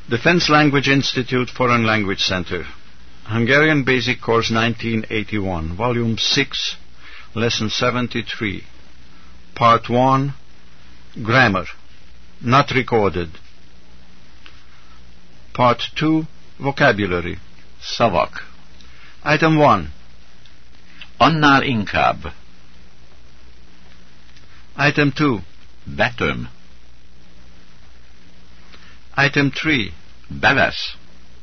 Defense Language Institute Foreign Language Center, Hungarian Basic Course 1981, Volume 6, Lesson 73, Part 1, Grammar, not recorded. Part 2, Vocabulary, Szavak. Item 1. Annál inkább. Item 2. Betöm. Item 3. Bevesz.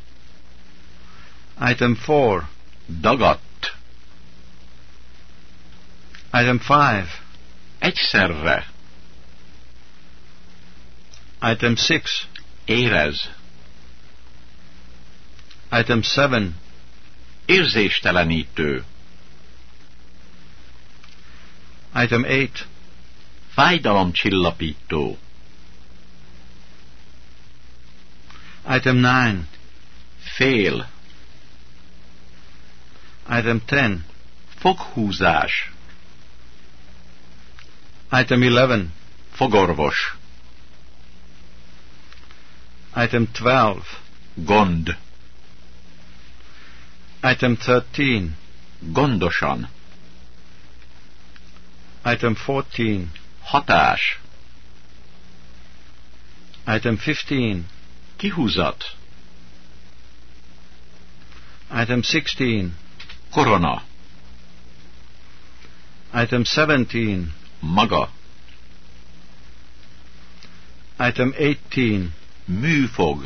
Item 4. Dagadt. Item 5. Egyszerre. Item 6. Érez. Item 7. Érzéstelenítő. Item 8. Fájdalomcsillapító. Item 9. Fél. Item 10. Foghúzás. Item 11. Fogorvos. Item 12. Gond. Item 13. Gondosan. Item 14. Hatás. Item 15. Kihúzat. Item 16. Korona. Item 17. Maga. Item 18. Műfog.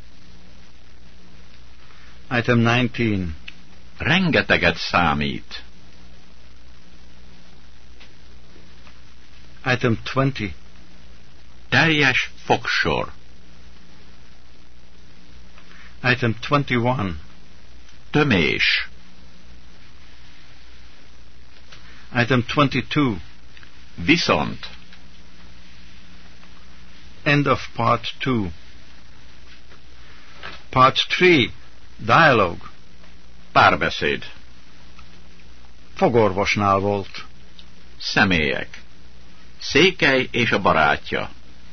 Item 19. Rengeteget számít. Item 20. Teljes fogsor. Item 21. Tömés. Item 22. Viszont. End of Part 2. Part 3. Dialogue. Párbeszéd. Fogorvosnál volt. Személyek. Székely és a barátja.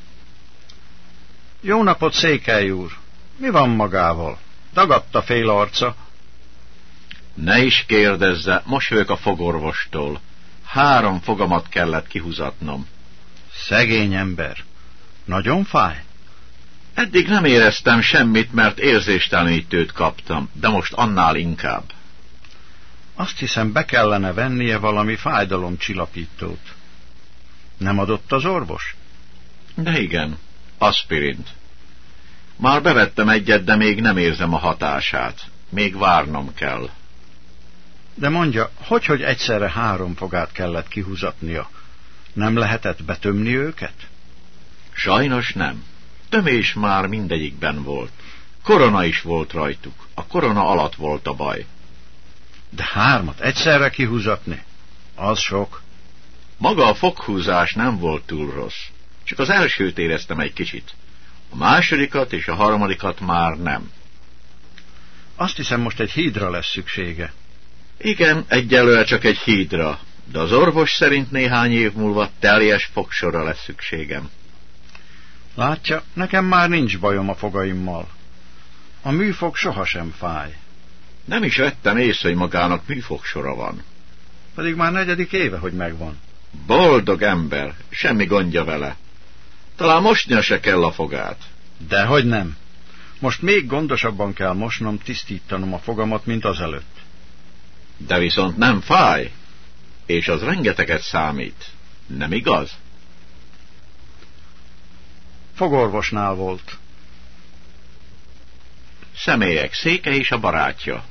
Jó napot, Székely úr! Mi van magával? Dagadt a fél arca. Ne is kérdezze, most jövök a fogorvostól. 3 fogamat kellett kihúzatnom. Szegény ember. Nagyon fáj? Eddig nem éreztem semmit, mert érzéstelenítőt kaptam, de most annál inkább. Azt hiszem, be kellene vennie valami fájdalomcsillapítót. Nem adott az orvos? De igen, aspirint. Már bevettem egyet, de még nem érzem a hatását. Még várnom kell. De mondja, hogy egyszerre 3 fogát kellett kihúzatnia? Nem lehetett betömni őket? Sajnos nem. Tömés már mindegyikben volt. Korona is volt rajtuk. A korona alatt volt a baj. De 3 egyszerre kihúzatni? Az sok. Maga a foghúzás nem volt túl rossz. Csak az elsőt éreztem egy kicsit. A másodikat és a harmadikat már nem. Azt hiszem, most egy hídra lesz szüksége. Igen, egyelőre csak egy hídra, de az orvos szerint néhány év múlva teljes fogsorra lesz szükségem. Látja, nekem már nincs bajom a fogaimmal. A műfog sohasem fáj. Nem is vettem észre, hogy magának műfogsora van. Pedig már 4. éve, hogy megvan. Boldog ember, semmi gondja vele. Talán mosnia se kell a fogát. Dehogy nem. Most még gondosabban kell mosnom, tisztítanom a fogamat, mint azelőtt. De viszont nem fáj, és az rengeteget számít. Nem igaz? Fogorvosnál volt. Személyek, Székely és a barátja.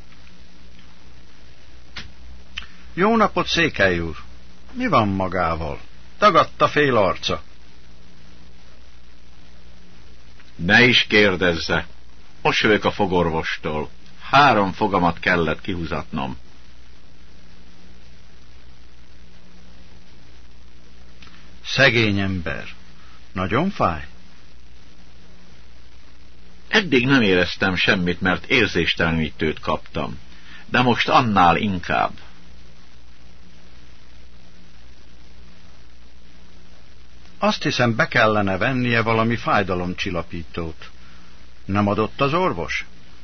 Jó napot, Székely úr! Mi van magával? Dagadt a fél arca. Ne is kérdezze. Most jövök a fogorvostól. 3 fogamat kellett kihúzatnom. Szegény ember. Nagyon fáj? Eddig nem éreztem semmit, mert érzéstelenítőt kaptam. De most annál inkább. Azt hiszem, be kellene vennie valami fájdalomcsillapítót. Nem adott az orvos?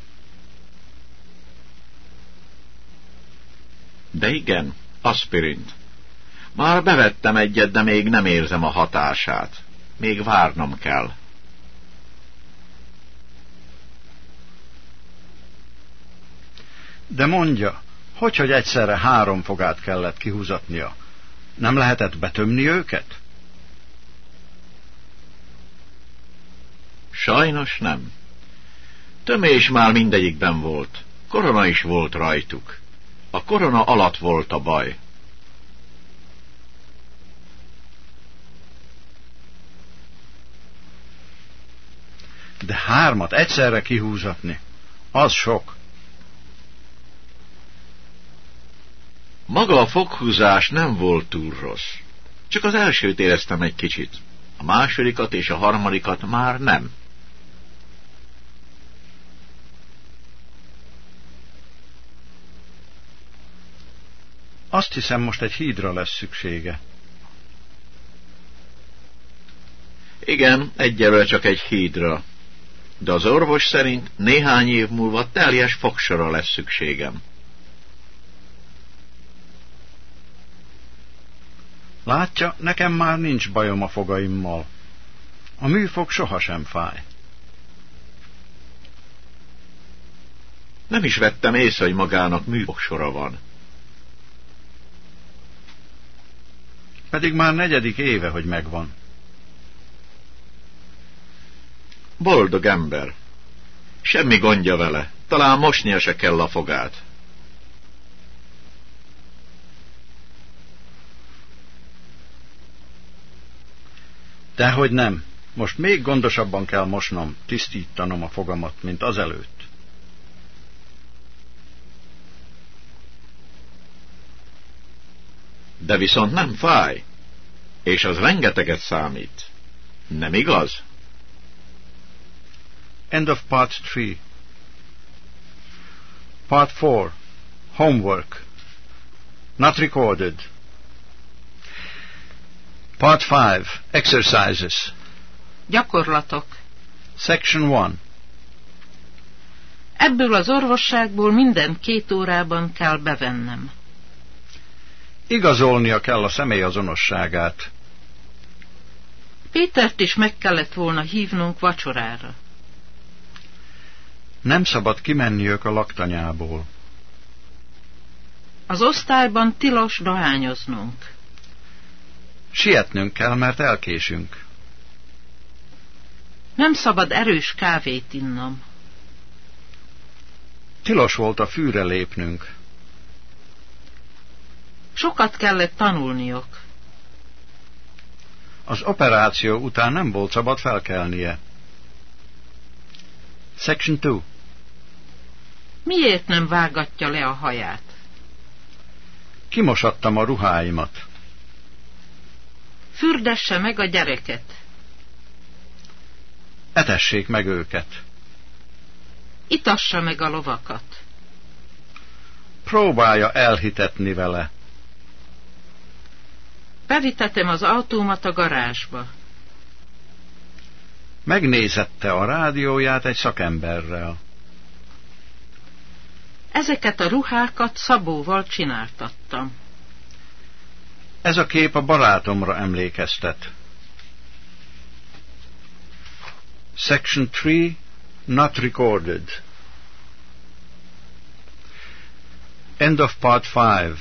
De igen, aspirint. Már bevettem egyet, de még nem érzem a hatását. Még várnom kell. De mondja, hogy egyszerre 3 fogát kellett kihúzatnia? Nem lehetett betömni őket? Sajnos nem. Tömés már mindegyikben volt. Korona is volt rajtuk. A korona alatt volt a baj. De 3 egyszerre kihúzatni, az sok. Maga a foghúzás nem volt túl rossz. Csak az elsőt éreztem egy kicsit. A másodikat és a harmadikat már nem. Azt hiszem, most egy hídra lesz szüksége. Igen, egyelőre csak egy hídra. De az orvos szerint néhány év múlva teljes fogsorra lesz szükségem. Látja, nekem már nincs bajom a fogaimmal. A műfog sohasem fáj. Nem is vettem észre, hogy magának műfogsora van. Pedig már 4. éve, hogy megvan. Boldog ember. Semmi gondja vele. Talán mosnia se kell a fogát. Dehogy nem. Most még gondosabban kell mosnom, tisztítanom a fogamat, mint azelőtt. De viszont nem fáj. És az rengeteget számít. Nem igaz? End of part 3. Part 4. Homework. Not recorded. Part 5. Exercises. Gyakorlatok. Section 1. Ebből az orvosságból minden 2 órában kell bevennem. Igazolnia kell a személyazonosságát. Pétert is meg kellett volna hívnunk vacsorára. Nem szabad kimenniük a laktanyából. Az osztályban tilos dohányoznunk. Sietnünk kell, mert elkésünk. Nem szabad erős kávét innom. Tilos volt a fűre lépnünk. Sokat kellett tanulniok. Az operáció után nem volt szabad felkelnie. Section 2. Miért nem vágatja le a haját? Kimosattam a ruháimat. Fürdesse meg a gyereket. Etessék meg őket. Itassa meg a lovakat. Próbálja elhitetni vele. Bevitetem az autómat a garázsba. Megnézette a rádióját egy szakemberrel. Ezeket a ruhákat szabóval csináltattam. Ez a kép a barátomra emlékeztet. Section 3. Not recorded. End of part 5.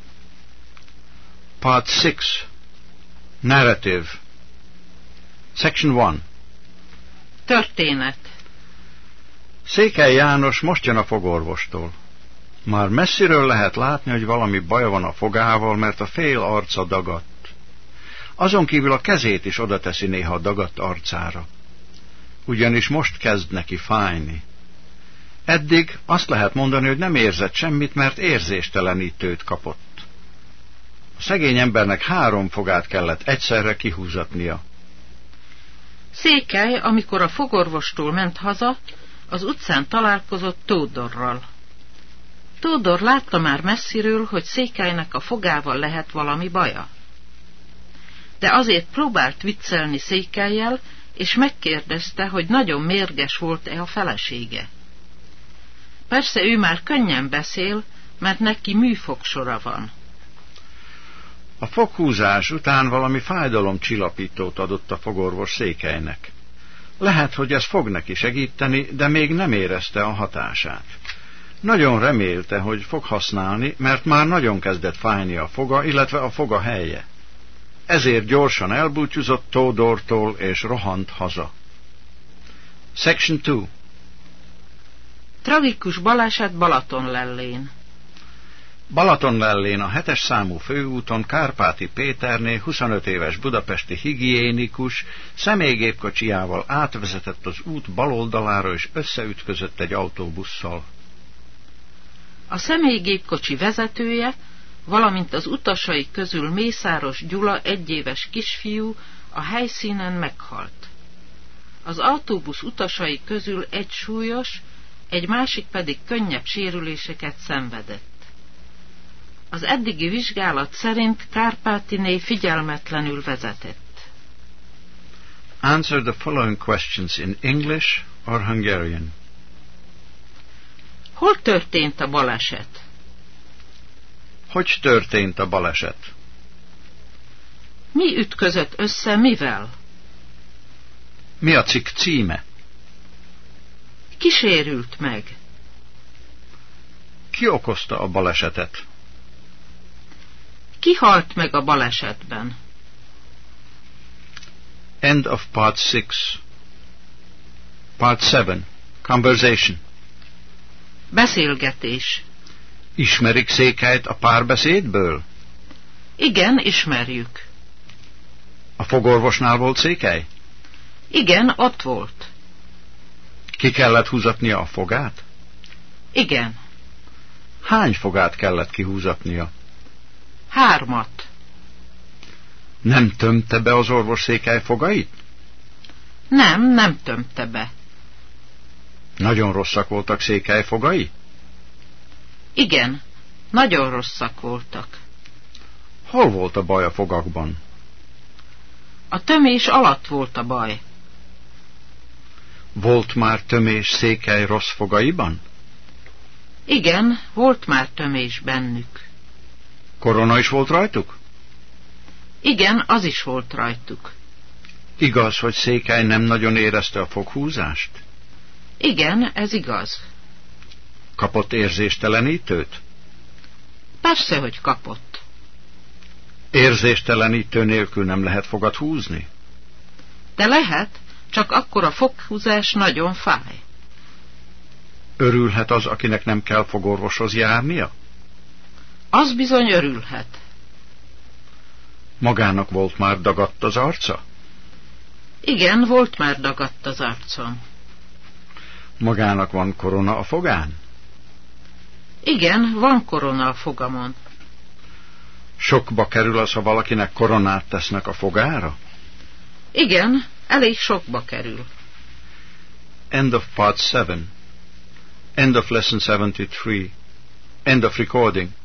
Part 6. Narrative. Section 1. Történet. Székely János most jön a fogorvostól. Már messziről lehet látni, hogy valami baja van a fogával, mert a fél arca dagadt. Azon kívül a kezét is oda teszi néha a dagadt arcára. Ugyanis most kezd neki fájni. Eddig azt lehet mondani, hogy nem érzett semmit, mert érzéstelenítőt kapott. A szegény embernek 3 fogát kellett egyszerre kihúzatnia. Székely, amikor a fogorvostól ment haza, az utcán találkozott Tódorral. Tódor látta már messziről, hogy Székelynek a fogával lehet valami baja. De azért próbált viccelni Székellyel, és megkérdezte, hogy nagyon mérges volt-e a felesége. Persze ő már könnyen beszél, mert neki műfogsora van. A foghúzás után valami fájdalomcsillapítót adott a fogorvos Székelynek. Lehet, hogy ez fog neki segíteni, de még nem érezte a hatását. Nagyon remélte, hogy fog használni, mert már nagyon kezdett fájni a foga, illetve a foga helye. Ezért gyorsan elbúcsúzott Tódortól és rohant haza. Section 2. Tragikus baleset Balatonlellén. Balatonlellén a 7-es számú főúton Kárpáti Péterné 25 éves budapesti higiénikus személygépkocsijával átvezetett az út bal oldalára és összeütközött egy autóbusszal. A személygépkocsi vezetője, valamint az utasai közül Mészáros Gyula 1 éves kisfiú a helyszínen meghalt. Az autóbusz utasai közül egy súlyos, egy másik pedig könnyebb sérüléseket szenvedett. Az eddigi vizsgálat szerint Kárpátiné figyelmetlenül vezetett. Answer the following questions in English or Hungarian. Hol történt a baleset? Hogy történt a baleset? Mi ütközött össze mivel? Mi a cikk címe? Ki sérült meg? Ki okozta a balesetet? Ki halt meg a balesetben? End of part 6. Part 7. Conversation. Beszélgetés. Ismerik Székelyt a párbeszédből? Igen, ismerjük. A fogorvosnál volt Székely? Igen, ott volt. Ki kellett húzatnia a fogát? Igen. Hány fogát kellett kihúzatnia? 3. Nem tömte be az orvos Székely fogait? Nem tömte be. Nagyon rosszak voltak Székely fogai? Igen, nagyon rosszak voltak. Hol volt a baj a fogakban? A tömés alatt volt a baj. Volt már tömés Székely rossz fogaiban? Igen, volt már tömés bennük. Korona is volt rajtuk? Igen, az is volt rajtuk. Igaz, hogy Székely nem nagyon érezte a foghúzást? Igen, ez igaz. Kapott érzéstelenítőt? Persze, hogy kapott. Érzéstelenítő nélkül nem lehet fogat húzni? De lehet, csak akkor a foghúzás nagyon fáj. Örülhet az, akinek nem kell fogorvoshoz járnia? Az bizony örülhet. Magának volt már dagadt az arca? Igen, volt már dagadt az arcom. Magának van korona a fogán? Igen, van korona a fogamon. Sokba kerül az, ha valakinek koronát tesznek a fogára? Igen, elég sokba kerül. End of part 7. End of lesson 73. End of recording.